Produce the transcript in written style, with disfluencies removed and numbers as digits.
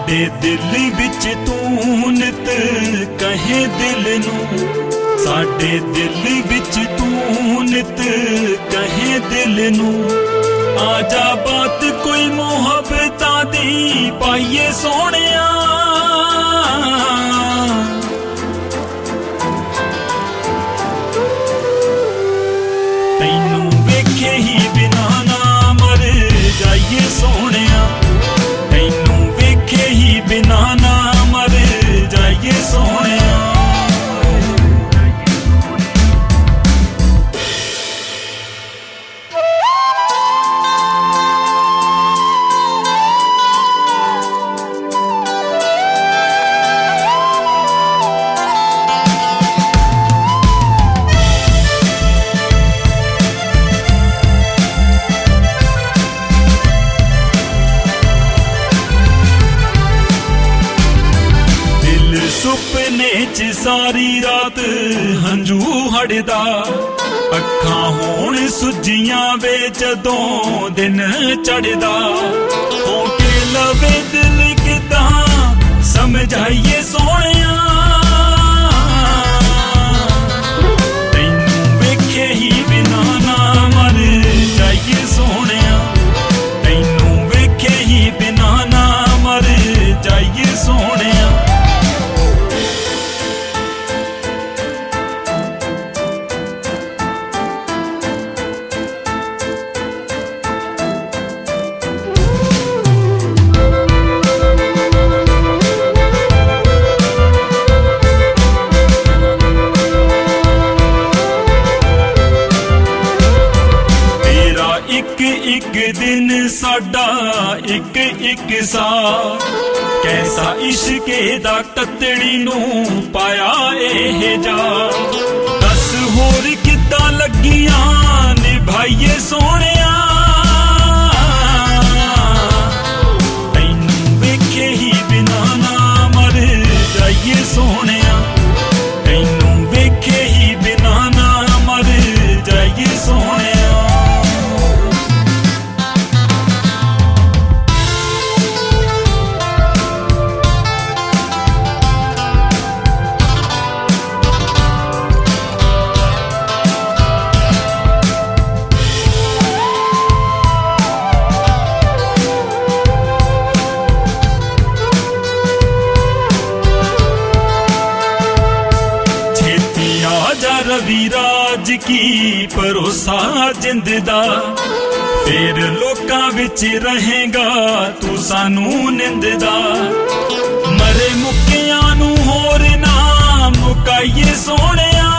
साडे दिल विच तू नित कहे दिल नू, साडे दिल विच तू नित कहे दिल नू। आजा बात कोई मोहब्बतां दी पाइए सोहणिया, तैनू वेखे ही बिना ना मर जाइए सोहणिया, तैनू वेखे ही बिना ना मर जाइए सोहणिया। सुपने च सारी रात हंजू हड़दा, अखां होण सुजियां वे जदों दिन चढ़दा। होके लवे दिल किदां समझाइए सोहणिया, तैनू वेखे ही बिना ना मर जाइए सोहणिया, तैनू वेखे ही बिना ना मर जाइए सोहणिया। एक दिन साडा एक एक सा, कैसा इश्के दा कतड़ी नू पाया एह जा। दस होर किदां लगियां निभाइए सोहणिया, तैनू वेखे ही बिना ना मर जाइए सोहणिया, तैनू वेखे ही बिना ना मर जाइए सोहणिया। रविराज की भरोसा जिंद दा, फिर लोकां विच रहेगा तू सानू निंददा। मरे मुक्कियां नू होर ना मुकाइए सोहणिया,